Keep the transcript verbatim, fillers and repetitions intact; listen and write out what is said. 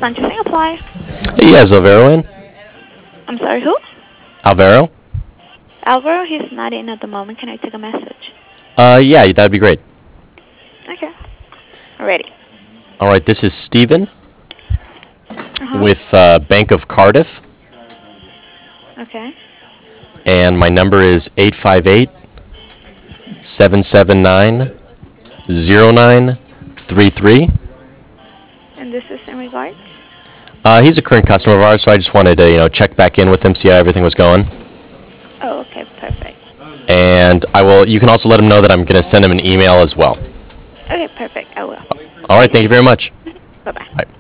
Punching apply. Yes, Alvaro in? I'm sorry, who? Alvaro? Alvaro, he's not in at the moment. Can I take a message? Uh, yeah, that'd be great. Okay. Ready. All right, this is Steven Uh-huh. with uh, Bank of Cardiff, Okay. and my number is eight five eight, seven seven nine, zero nine three three. And this is in regards? Uh, he's a current customer of ours, so I just wanted to, you know, check back in with him, see how everything was going. Oh, okay, perfect. And I will. You can also let him know that I'm going to send him an email as well. Okay, perfect. I will. All right, thank you very much. Bye-bye. Bye.